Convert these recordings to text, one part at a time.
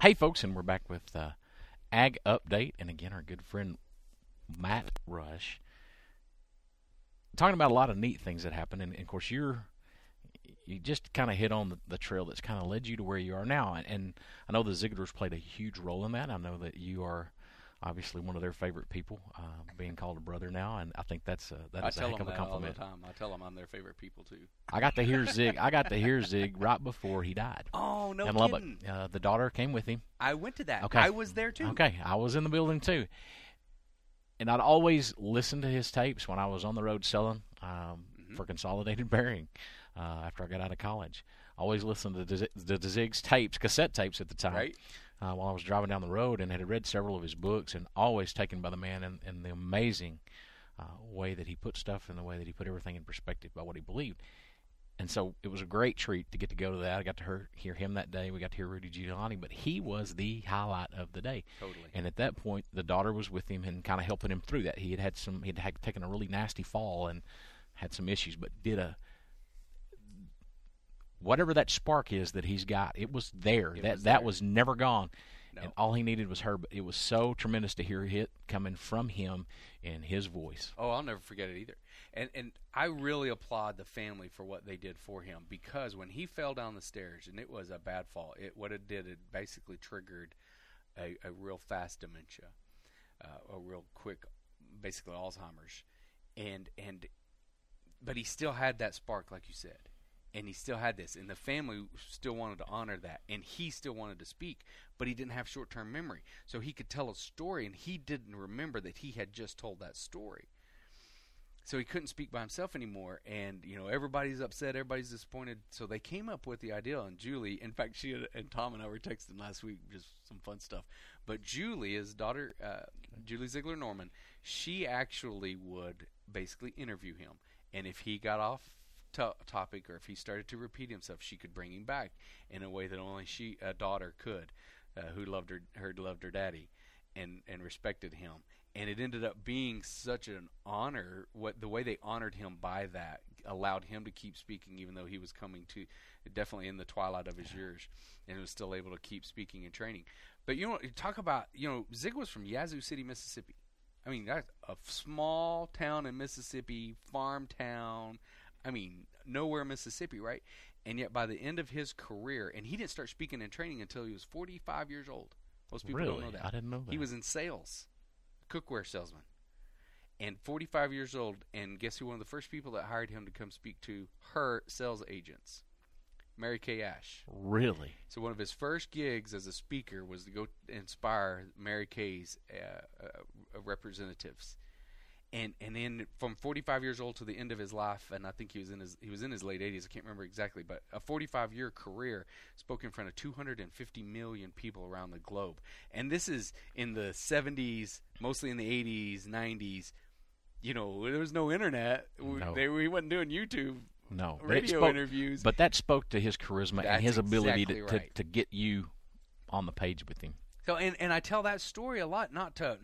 Hey, folks, and we're back with Ag Update, and again, our good friend Matt Rush talking about a lot of neat things that happen. And of course, you just kind of hit on the trail that's kind of led you to where you are now. And I know the Zigglers played a huge role in that. I know that you are obviously one of their favorite people, being called a brother now, and I think that is a heck of a compliment. All the time. I tell them I'm their favorite people too. I got to hear Zig right before he died. Oh, no in kidding. Lubbock. The daughter came with him. I went to that. Okay. I was there too. Okay, I was in the building too. And I'd always listen to his tapes when I was on the road selling for Consolidated Bearing after I got out of college. I always listened to the Zig's tapes, cassette tapes at the time. Right. While I was driving down the road, and had read several of his books, and always taken by the man and the amazing way that he put stuff and the way that he put everything in perspective by what he believed. And so it was a great treat to get to go to that. I got to hear him that day. We got to hear Rudy Giuliani, but he was the highlight of the day. Totally. And at that point, the daughter was with him and kind of helping him through that. He had taken a really nasty fall and had some issues, but did whatever that spark is that he's got, it was there. That was never gone. No. And all he needed was her. But it was so tremendous to hear it coming from him in his voice. Oh, I'll never forget it either. And I really applaud the family for what they did for him, because when he fell down the stairs, and it was a bad fall, it basically triggered a real fast dementia, a real quick, basically Alzheimer's, but he still had that spark, like you said. And he still had this, and the family still wanted to honor that, and he still wanted to speak, but he didn't have short-term memory. So he could tell a story, and he didn't remember that he had just told that story. So he couldn't speak by himself anymore, and everybody's upset, everybody's disappointed. So they came up with the idea, and Julie, in fact, she and Tom and I were texting last week, just some fun stuff. But Julie, his daughter, Julie Ziegler Norman, she actually would basically interview him, and if he got off topic, or if he started to repeat himself, she could bring him back in a way that only a daughter could, who loved her daddy and respected him. And it ended up being such an honor. The way they honored him by that allowed him to keep speaking, even though he was coming to definitely in the twilight of his years, and was still able to keep speaking and training. But you talk about Zig was from Yazoo City, Mississippi. I mean, that's a small town in Mississippi, farm town. I mean, nowhere in Mississippi, right? And yet by the end of his career, and he didn't start speaking and training until he was 45 years old. Most people don't know that. I didn't know that. He was in sales, cookware salesman, and 45 years old. And guess who one of the first people that hired him to come speak to her sales agents? Mary Kay Ash. Really? So one of his first gigs as a speaker was to go inspire Mary Kay's representatives. And then from 45 years old to the end of his life, and I think he was in his late 80s. I can't remember exactly, but a 45-year career, spoke in front of 250 million people around the globe. And this is in the 70s, mostly in the 80s, 90s. There was no internet. No. We wasn't doing YouTube. No, radio interviews. But that spoke to his charisma and his ability exactly to get you on the page with him. So and I tell that story a lot, not to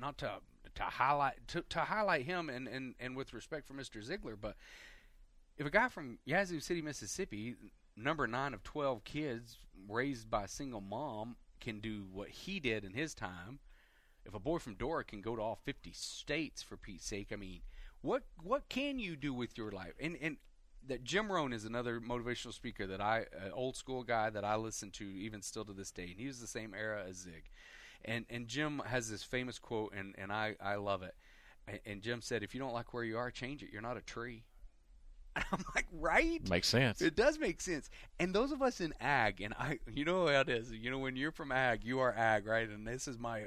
highlight him and with respect for Mr. Ziegler, but if a guy from Yazoo City, Mississippi, number 9 of 12 kids raised by a single mom, can do what he did in his time, if a boy from Dora can go to all 50 states, for Pete's sake, I mean, what can you do with your life? And that Jim Rohn is another motivational speaker that an old school guy that I listen to even still to this day, and he was the same era as Zig. And Jim has this famous quote, and I love it. And Jim said, if you don't like where you are, change it. You're not a tree. And I'm like, right? Makes sense. It does make sense. And those of us in ag, and you know how it is. When you're from ag, you are ag, right? And this is my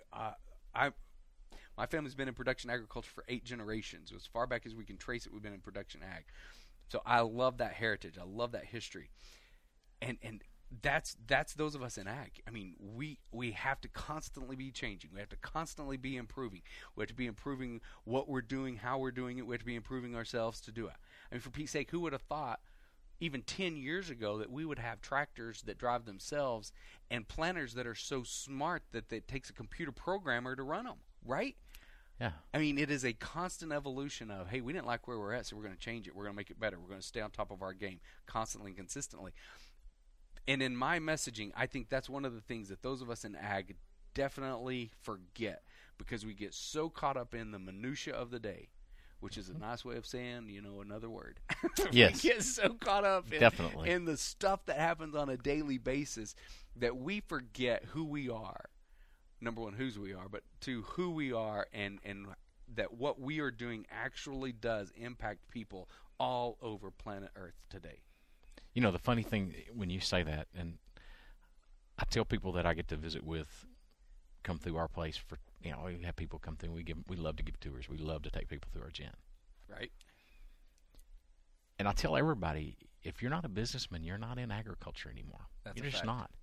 family's been in production agriculture for 8 generations. As far back as we can trace it, we've been in production ag. So I love that heritage. I love that history. And that's those of us in ag. I mean, we have to constantly be changing. We have to constantly be improving. We have to be improving what we're doing, how we're doing it. We have to be improving ourselves to do it. I mean, for Pete's sake, who would have thought even 10 years ago that we would have tractors that drive themselves and planters that are so smart that it takes a computer programmer to run them, right? Yeah. I mean, it is a constant evolution of, hey, we didn't like where we're at, so we're going to change it. We're going to make it better. We're going to stay on top of our game constantly and consistently. And in my messaging, I think that's one of the things that those of us in ag definitely forget, because we get so caught up in the minutia of the day, which is a nice way of saying, another word. Yes. We get so caught up Definitely. in the stuff that happens on a daily basis that we forget who we are. Number one, whose we are, but two, who we are, and that what we are doing actually does impact people all over planet Earth today. The funny thing when you say that, and I tell people that I get to visit with come through our place for, we have people come through. We love to give tours. We love to take people through our gym. Right. And I tell everybody, if you're not a businessman, you're not in agriculture anymore. That's you're a just fact. not.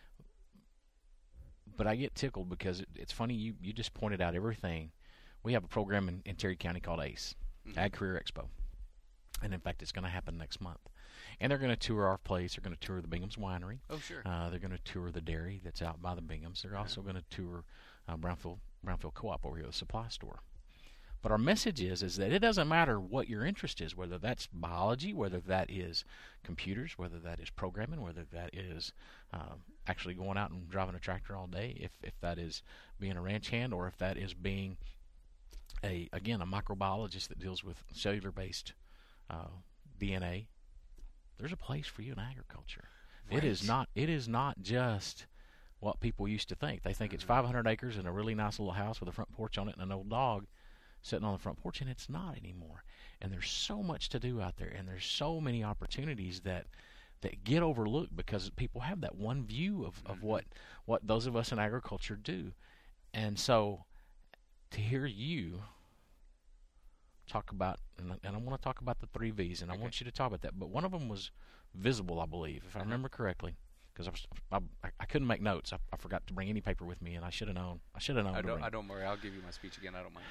But I get tickled because it's funny. You just pointed out everything. We have a program in Terry County called ACE, Ag Career Expo. And in fact, it's going to happen next month. And they're going to tour our place. They're going to tour the Bingham's Winery. Oh, sure. They're going to tour the dairy that's out by the Binghams. They're also going to tour Brownfield Co-op over here, the supply store. But our message is that it doesn't matter what your interest is, whether that's biology, whether that is computers, whether that is programming, whether that is actually going out and driving a tractor all day, if that is being a ranch hand, or if that is being a microbiologist that deals with cellular-based DNA. There's a place for you in agriculture. Right. It is not just what people used to think. They think it's 500 acres and a really nice little house with a front porch on it and an old dog sitting on the front porch, and it's not anymore. And there's so much to do out there, and there's so many opportunities that get overlooked because people have that one view of what those of us in agriculture do. And so to hear you talk about, and I want to talk about the 3 V's, and I want you to talk about that. But one of them was visible, I believe, if I remember correctly, because I couldn't make notes. I forgot to bring any paper with me, and I should have known. I don't worry. I'll give you my speech again. I don't mind.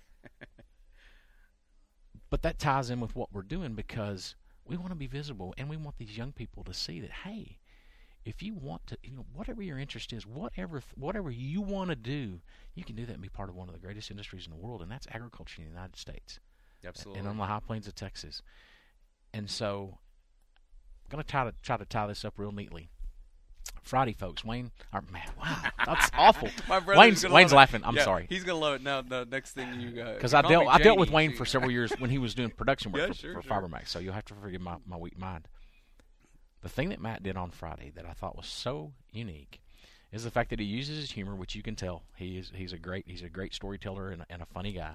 But that ties in with what we're doing, because we want to be visible, and we want these young people to see that, hey, if you want to, whatever your interest is, whatever you want to do, you can do that and be part of one of the greatest industries in the world, and that's agriculture in the United States. Absolutely. And on the high plains of Texas. And so I'm going to try to tie this up real neatly. Friday, folks. Wayne, wow, that's awful. My brother's Wayne's laughing. I'm sorry. He's gonna love it. Now, the next thing you got, because I dealt with Wayne for several years when he was doing production work for sure. FiberMax. So you'll have to forgive my weak mind. The thing that Matt did on Friday that I thought was so unique is the fact that he uses his humor, which you can tell he's a great storyteller and a funny guy.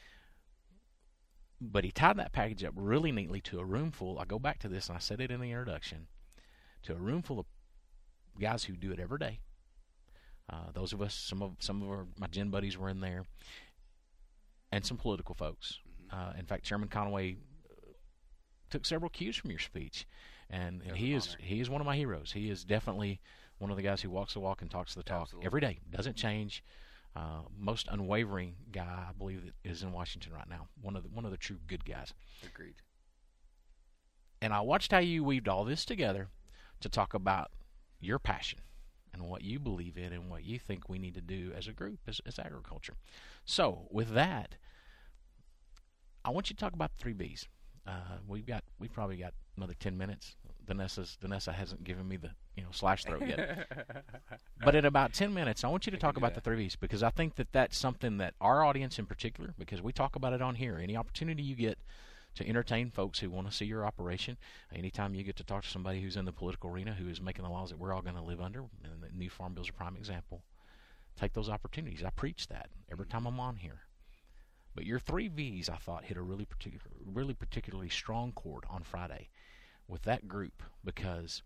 But he tied that package up really neatly to a room full. I go back to this, and I said it in the introduction, to a room full of guys who do it every day. Those of us, some of my gin buddies were in there, and some political folks. In fact, Chairman Conaway took several cues from your speech, and he is one of my heroes. He is definitely one of the guys who walks the walk and talks the talk. Absolutely. Every day. Doesn't change. Most unwavering guy, I believe, that is in Washington right now. One of the true good guys. Agreed. And I watched how you weaved all this together to talk about your passion and what you believe in and what you think we need to do as a group, as agriculture. So with that, I want you to talk about the 3 B's. We've probably got another 10 minutes. Vanessa hasn't given me the slash throat yet. But in about 10 minutes, I want you to talk about the 3 B's, because I think that that's something that our audience in particular, because we talk about it on here, any opportunity you get to entertain folks who want to see your operation, anytime you get to talk to somebody who's in the political arena who is making the laws that we're all going to live under, and the new Farm Bill is a prime example, take those opportunities. I preach that every time I'm on here. But your 3 V's, I thought, hit a really particularly strong chord on Friday with that group, because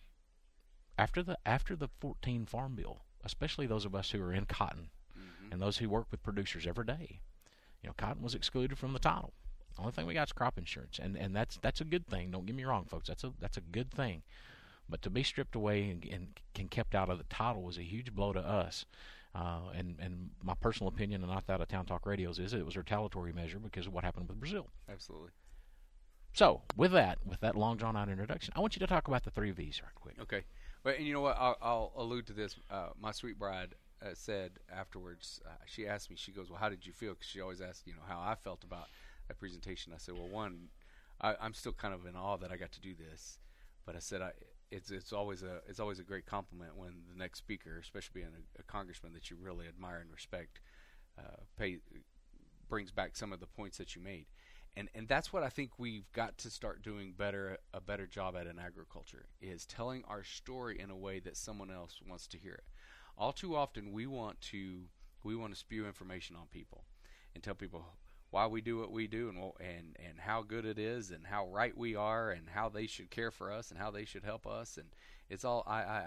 after the 14 Farm Bill, especially those of us who are in cotton and those who work with producers every day, cotton was excluded from the title. The only thing we got is crop insurance, and that's a good thing. Don't get me wrong, folks. That's a good thing. But to be stripped away and kept out of the title was a huge blow to us. And my personal opinion, and not that of Town Talk Radio's, is it was a retaliatory measure because of what happened with Brazil. Absolutely. So with that long drawn out introduction, I want you to talk about the 3 V's right quick. Okay. Well, and you know what? I'll allude to this. My sweet bride said afterwards. She asked me. She goes, "Well, how did you feel?" Because she always asked, how I felt about that presentation. I said, "Well, one, I'm still kind of in awe that I got to do this, but I said it's always a great compliment when the next speaker, especially being a congressman that you really admire and respect, brings back some of the points that you made. And that's what I think we've got to start doing a better job at in agriculture, is telling our story in a way that someone else wants to hear it. All too often we want to spew information on people and tell people why we do what we do, and how good it is, and how right we are, and how they should care for us, and how they should help us, and it's all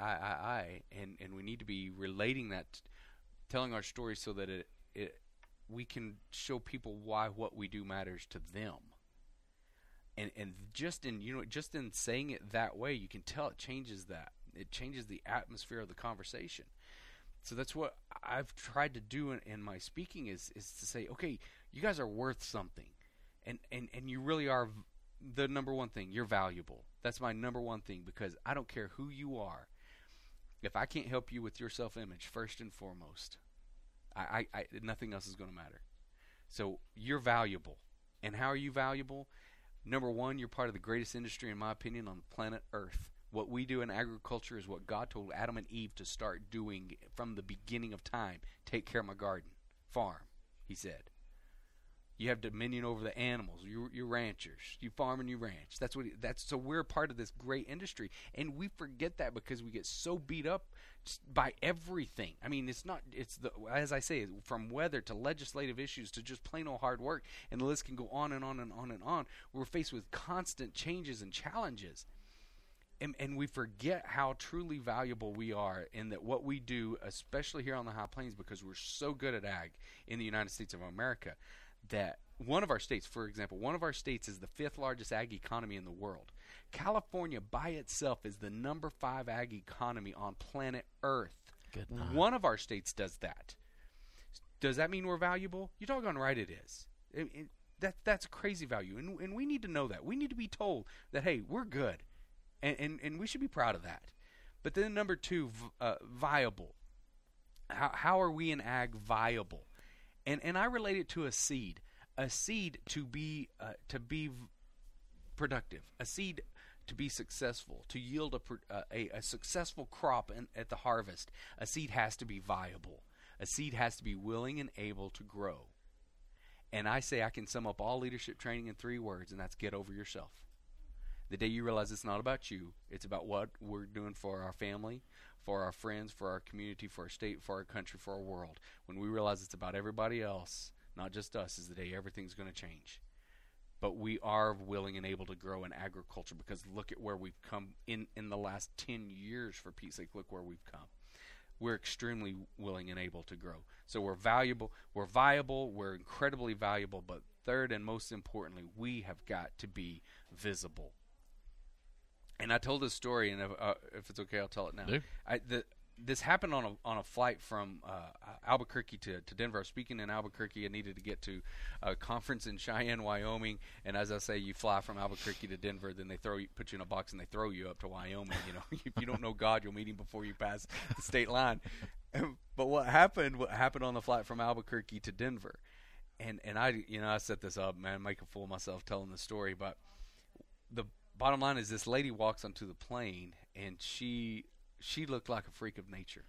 and we need to be relating that, telling our story so that we can show people why what we do matters to them. And just in saying it that way, you can tell it changes the atmosphere of the conversation. So that's what I've tried to do in my speaking is to say, okay, you guys are worth something, and you really are. The number one thing, you're valuable. That's my number one thing, because I don't care who you are. If I can't help you with your self-image first and foremost, I nothing else is going to matter. So you're valuable. And how are you valuable? Number one, you're part of the greatest industry, in my opinion, on planet Earth. What we do in agriculture is what God told Adam and Eve to start doing from the beginning of time. Take care of my garden. Farm, he said. You have dominion over the animals. You're ranchers. You farm and you ranch. So we're part of this great industry, and we forget that because we get so beat up by everything. I mean, as I say, from weather to legislative issues to just plain old hard work, and the list can go on and on and on and on. We're faced with constant changes and challenges. And we forget how truly valuable we are, in that what we do, especially here on the High Plains, because we're so good at ag in the United States of America, that one of our states, for example, is the 5th largest ag economy in the world. California by itself is the number 5 ag economy on planet Earth. Good night. One of our states does that. Does that mean we're valuable? You're doggone right it is. That's crazy value, and we need to know that. We need to be told that, hey, we're good. And we should be proud of that. But then number 2, viable. How are we in ag viable? And I relate it to a seed. A seed to be productive. A seed to be successful, to yield a successful crop at the harvest. A seed has to be viable. A seed has to be willing and able to grow. And I say I can sum up all leadership training in 3 words, and that's get over yourself. The day you realize it's not about you, it's about what we're doing for our family, for our friends, for our community, for our state, for our country, for our world. When we realize it's about everybody else, not just us, is the day everything's going to change. But we are willing and able to grow in agriculture, because look at where we've come in the last 10 years, for Pete's sake. Look where we've come. We're extremely willing and able to grow. So we're valuable, we're viable, we're incredibly valuable, but third and most importantly, we have got to be visible. And I told this story, and if it's okay, I'll tell it now. This happened on a flight from Albuquerque to Denver. I was speaking in Albuquerque. I needed to get to a conference in Cheyenne, Wyoming. And as I say, you fly from Albuquerque to Denver, then they put you in a box and they throw you up to Wyoming. You know, if you don't know God, you'll meet Him before you pass the state line. But what happened on the flight from Albuquerque to Denver, and I set this up, man, make a fool of myself telling the story, but the bottom line is this lady walks onto the plane, and she looked like a freak of nature.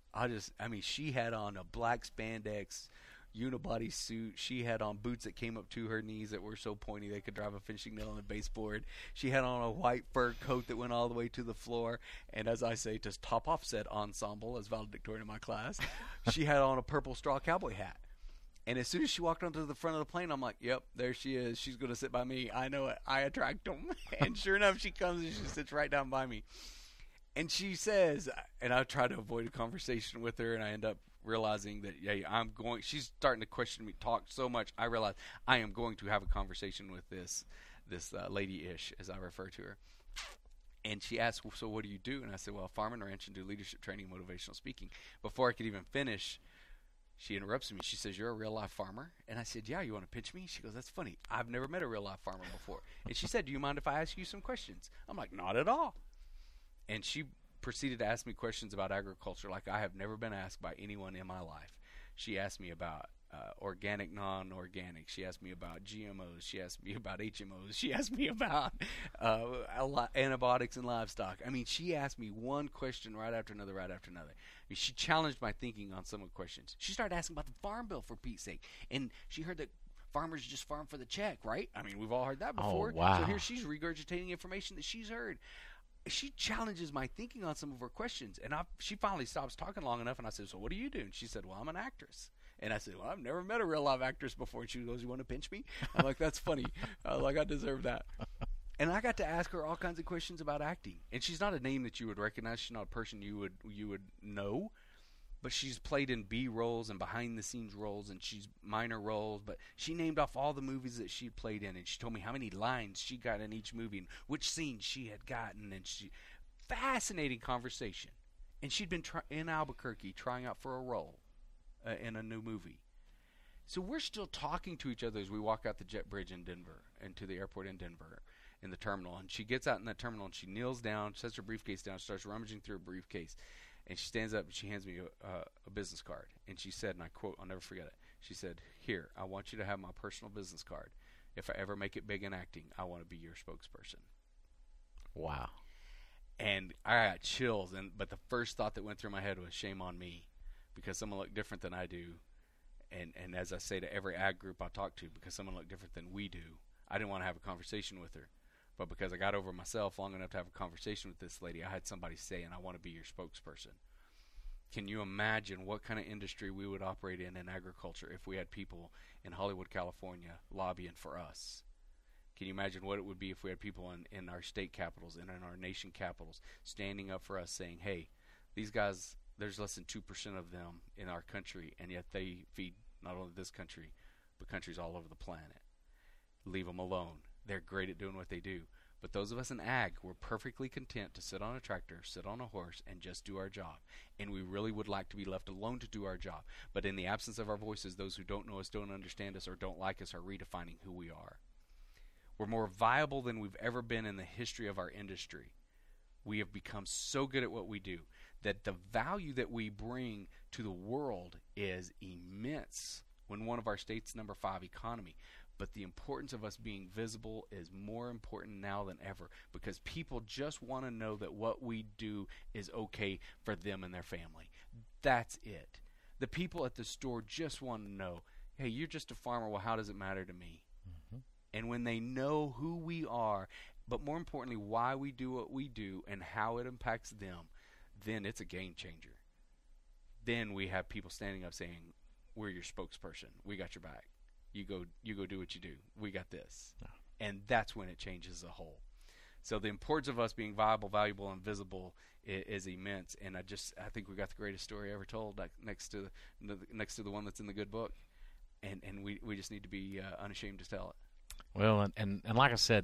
She had on a black spandex unibody suit. She had on boots that came up to her knees that were so pointy they could drive a finishing nail on the baseboard. She had on a white fur coat that went all the way to the floor. And as I say, to top off said ensemble, as valedictorian in my class, she had on a purple straw cowboy hat. And as soon as she walked onto the front of the plane, I'm like, yep, there she is. She's going to sit by me. I know it. I attract them. And sure enough, she comes and she sits right down by me. And she says, and I try to avoid a conversation with her, and I end up realizing that, she's starting to question me, talk so much, I realize I am going to have a conversation with this lady-ish, as I refer to her. And she asked, well, so what do you do? And I said, well, farm and ranch and do leadership training and motivational speaking. Before I could even finish, she interrupts me. She says, you're a real-life farmer? And I said, yeah, you want to pitch me? She goes, that's funny. I've never met a real-life farmer before. And she said, do you mind if I ask you some questions? I'm like, not at all. And she proceeded to ask me questions about agriculture like I have never been asked by anyone in my life. She asked me about organic, non-organic. She asked me about GMOs. She asked me about HMOs. She asked me about antibiotics in livestock. I mean, she asked me one question right after another, right after another. I mean, she challenged my thinking on some of the questions. She started asking about the Farm Bill, for Pete's sake. And she heard that farmers just farm for the check, right? I mean, we've all heard that before. Oh, wow. So here she's regurgitating information that she's heard. She challenges my thinking on some of her questions. And she finally stops talking long enough, and I said, so what do you do? And she said, well, I'm an actress. And I said, well, I've never met a real live actress before. And she goes, you want to pinch me? I'm like, that's funny. Like, I deserve that. And I got to ask her all kinds of questions about acting. And she's not a name that you would recognize. She's not a person you would know. But she's played in B roles and behind-the-scenes roles, and she's minor roles. But she named off all the movies that she played in, and she told me how many lines she got in each movie and which scenes she had gotten. And fascinating conversation. And she'd been in Albuquerque trying out for a role in a new movie. So we're still talking to each other as we walk out the jet bridge in Denver and to the airport in Denver in the terminal. And she gets out in that terminal and she kneels down, sets her briefcase down, starts rummaging through her briefcase. And she stands up and she hands me a business card. And she said, and I quote, I'll never forget it. She said, here, I want you to have my personal business card. If I ever make it big in acting, I want to be your spokesperson. Wow. And I got chills. But the first thought that went through my head was shame on me, because someone looked different than I do. And as I say to every ag group I talk to, because someone looked different than we do, I didn't want to have a conversation with her. But because I got over myself long enough to have a conversation with this lady, I had somebody say, and I want to be your spokesperson. Can you imagine what kind of industry we would operate in agriculture if we had people in Hollywood, California lobbying for us? Can you imagine what it would be if we had people in our state capitals and in our nation capitals standing up for us saying, hey, these guys, there's less than 2% of them in our country, and yet they feed not only this country, but countries all over the planet. Leave them alone. They're great at doing what they do. But those of us in ag, we're perfectly content to sit on a tractor, sit on a horse, and just do our job. And we really would like to be left alone to do our job. But in the absence of our voices, those who don't know us, don't understand us, or don't like us are redefining who we are. We're more viable than we've ever been in the history of our industry. We have become so good at what we do that the value that we bring to the world is immense when one of our states' number 5 economy. But the importance of us being visible is more important now than ever, because people just want to know that what we do is okay for them and their family. That's it. The people at the store just want to know, hey, you're just a farmer. Well, how does it matter to me? Mm-hmm. And when they know who we are, but more importantly, why we do what we do and how it impacts them, then it's a game changer. Then we have people standing up saying, we're your spokesperson. We got your back. You go do what you do. We got this. No. And that's when it changes the whole. So the importance of us being viable, valuable, and visible is immense. And I think we got the greatest story ever told, like next to the one that's in the good book. And we just need to be unashamed to tell it. Well, and like I said,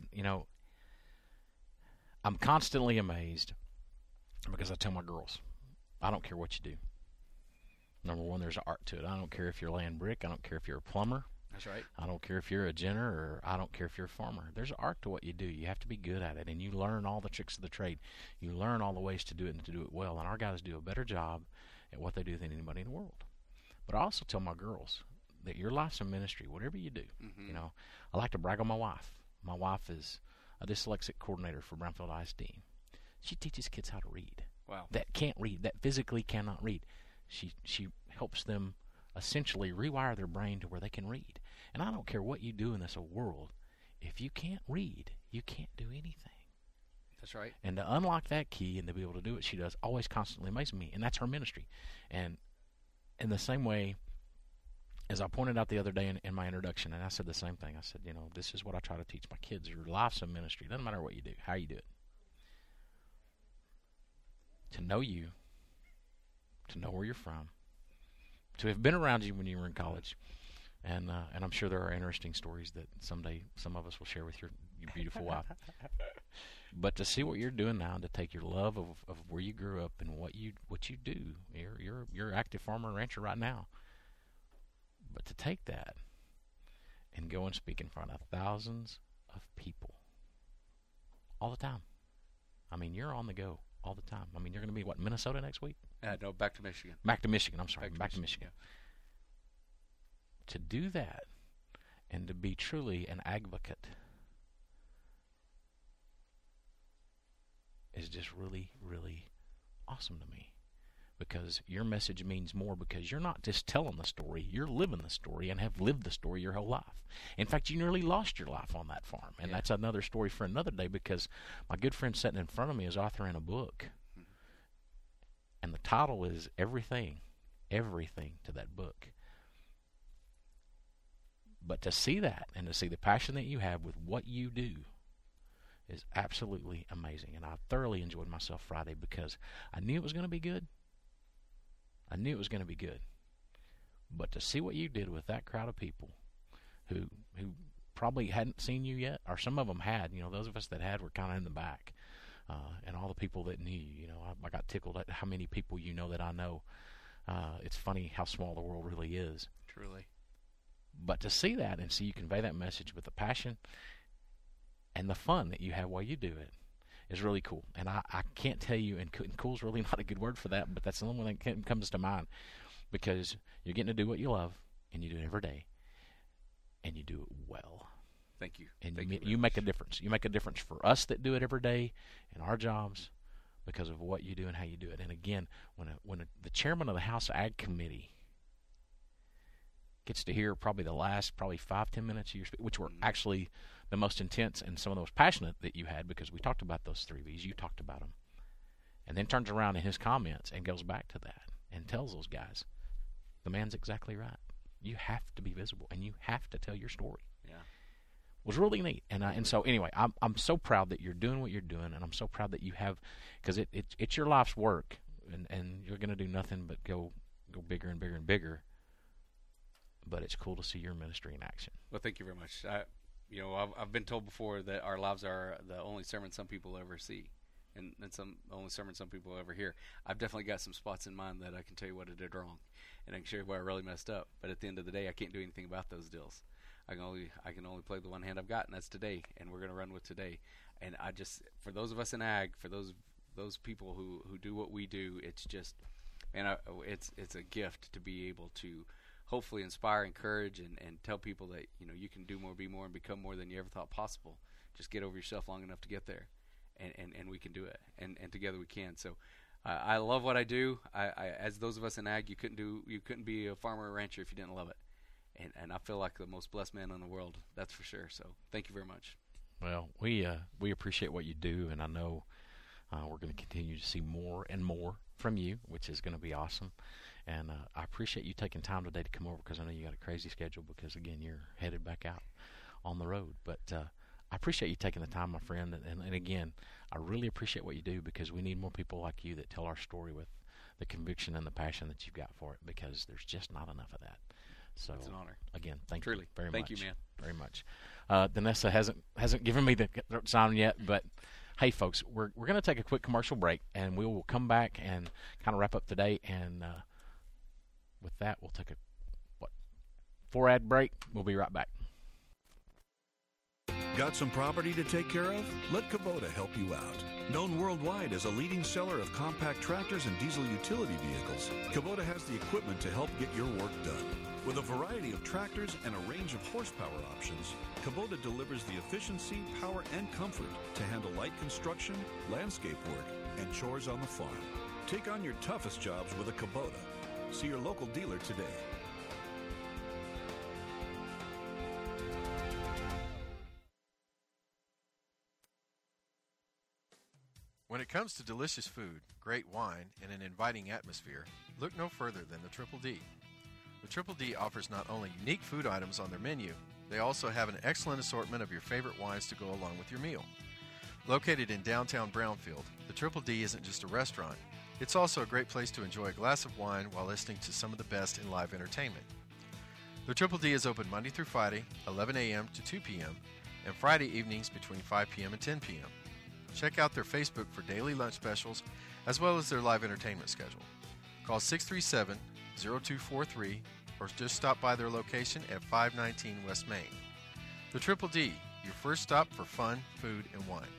I'm constantly amazed because I tell my girls, I don't care what you do. Number one, there's an art to it. I don't care if you're laying brick. I don't care if you're a plumber. That's right. I don't care if you're a ginner, or I don't care if you're a farmer. There's art to what you do. You have to be good at it, and you learn all the tricks of the trade. You learn all the ways to do it and to do it well, and our guys do a better job at what they do than anybody in the world. But I also tell my girls that your life's a ministry, whatever you do. Mm-hmm. I like to brag on my wife. My wife is a dyslexic coordinator for Brownfield ISD. She teaches kids how to read. Wow. That can't read, that physically cannot read. She helps them essentially rewire their brain to where they can read. And I don't care what you do in this world. If you can't read, you can't do anything. That's right. And to unlock that key and to be able to do what she does always constantly amazes me. And that's her ministry. And in the same way, as I pointed out the other day in my introduction, and I said the same thing. I said, this is what I try to teach my kids. Your life's a ministry. It doesn't matter what you do, how you do it. To know you, to know where you're from, to have been around you when you were in college. And I'm sure there are interesting stories that someday some of us will share with your beautiful wife. But to see what you're doing now, to take your love of where you grew up and what you do, you're an active farmer and rancher right now. But to take that and go and speak in front of thousands of people all the time. I mean, you're on the go all the time. I mean, you're going to be, Minnesota next week? No, back to Michigan. Back to Michigan. I'm sorry. Back to Michigan. to do that and to be truly an advocate is just really, really awesome to me, because your message means more, because you're not just telling the story, you're living the story and have lived the story your whole life. In fact, you nearly lost your life on that farm, and that's another story for another day, because my good friend sitting in front of me is authoring a book, and the title is Everything to that book. But to see that and to see the passion that you have with what you do is absolutely amazing. And I thoroughly enjoyed myself Friday, because I knew it was going to be good. I knew it was going to be good. But to see what you did with that crowd of people who probably hadn't seen you yet, or some of them had, those of us that had were kind of in the back. And all the people that knew you, I got tickled at how many people that I know. It's funny how small the world really is. Truly. But to see that and see you convey that message with the passion and the fun that you have while you do it is really cool. And I can't tell you, and cool's really not a good word for that, but that's the only one that comes to mind, because you're getting to do what you love, and you do it every day, and you do it well. Thank you. And you make a difference. You make a difference for us that do it every day in our jobs because of what you do and how you do it. And again, when the chairman of the House Ag Committee gets to hear probably the last 5-10 minutes of your speech, which were actually the most intense and some of the most passionate that you had, because we talked about those 3 V's, you talked about them, and then turns around in his comments and goes back to that and tells those guys, the man's exactly right. You have to be visible, and you have to tell your story. Yeah. It was really neat. And so anyway, I'm so proud that you're doing what you're doing, and I'm so proud that you have, because it's your life's work, and you're going to do nothing but go bigger and bigger and bigger. But it's cool to see your ministry in action. Well, thank you very much. I've been told before that our lives are the only sermon some people ever see, and some only sermon some people ever hear. I've definitely got some spots in mind that I can tell you what I did wrong, and I can show you where I really messed up. But at the end of the day, I can't do anything about those deals. I can only play the one hand I've got, and that's today, and we're going to run with today. And for those of us in ag, for those people who do what we do, it's just, it's a gift to be able to hopefully inspire, encourage, and tell people that you can do more, be more, and become more than you ever thought possible. Just get over yourself long enough to get there, and we can do it, and together we can. So I love what I do. As those of us in ag, you couldn't be a farmer or rancher if you didn't love it, and I feel like the most blessed man in the world. That's for sure. So thank you very much. Well, we appreciate what you do, and I know we're going to continue to see more and more from you, which is going to be awesome. And I appreciate you taking time today to come over, because I know you got a crazy schedule, because, again, you're headed back out on the road. But I appreciate you taking the time, my friend. And again, I really appreciate what you do, because we need more people like you that tell our story with the conviction and the passion that you've got for it, because there's just not enough of that. So it's an honor. Again, thank you very much. Thank you, man. Very much. Danessa hasn't given me the sign yet, but hey, folks, we're going to take a quick commercial break, and we will come back and kind of wrap up today. And with that, we'll take a 4-ad break. We'll be right back. Got some property to take care of? Let Kubota help you out. Known worldwide as a leading seller of compact tractors and diesel utility vehicles, Kubota has the equipment to help get your work done. With a variety of tractors and a range of horsepower options, Kubota delivers the efficiency, power, and comfort to handle light construction, landscape work, and chores on the farm. Take on your toughest jobs with a Kubota. See your local dealer today. When it comes to delicious food, great wine, and an inviting atmosphere, look no further than the Triple D. The Triple D offers not only unique food items on their menu, they also have an excellent assortment of your favorite wines to go along with your meal. Located in downtown Brownfield, the Triple D isn't just a restaurant, it's also a great place to enjoy a glass of wine while listening to some of the best in live entertainment. The Triple D is open Monday through Friday, 11 a.m. to 2 p.m., and Friday evenings between 5 p.m. and 10 p.m. Check out their Facebook for daily lunch specials, as well as their live entertainment schedule. Call 637-0243 or just stop by their location at 519 West Main. The Triple D, your first stop for fun, food, and wine.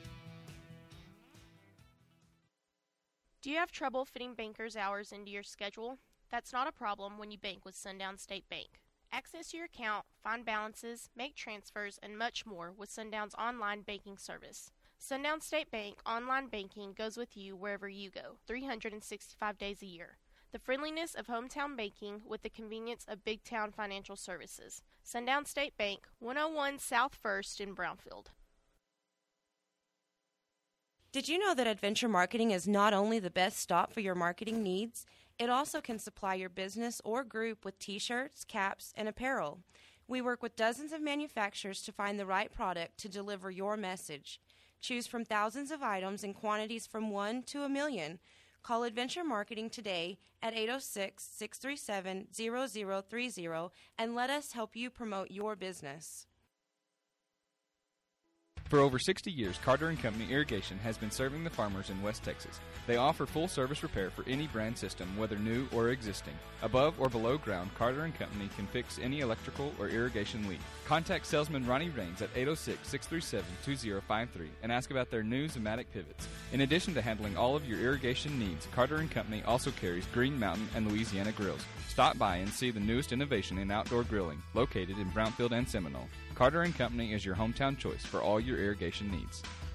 Do you have trouble fitting banker's hours into your schedule? That's not a problem when you bank with Sundown State Bank. Access your account, find balances, make transfers, and much more with Sundown's online banking service. Sundown State Bank online banking goes with you wherever you go, 365 days a year. The friendliness of hometown banking with the convenience of big town financial services. Sundown State Bank, 101 South 1st in Brownfield. Did you know that Adventure Marketing is not only the best stop for your marketing needs, it also can supply your business or group with t-shirts, caps, and apparel. We work with dozens of manufacturers to find the right product to deliver your message. Choose from thousands of items in quantities from 1 to 1 million. Call Adventure Marketing today at 806-637-0030 and let us help you promote your business. For over 60 years, Carter & Company Irrigation has been serving the farmers in West Texas. They offer full-service repair for any brand system, whether new or existing. Above or below ground, Carter & Company can fix any electrical or irrigation leak. Contact salesman Ronnie Raines at 806-637-2053 and ask about their new Zematic pivots. In addition to handling all of your irrigation needs, Carter & Company also carries Green Mountain and Louisiana grills. Stop by and see the newest innovation in outdoor grilling, located in Brownfield and Seminole. Carter & Company is your hometown choice for all your irrigation needs.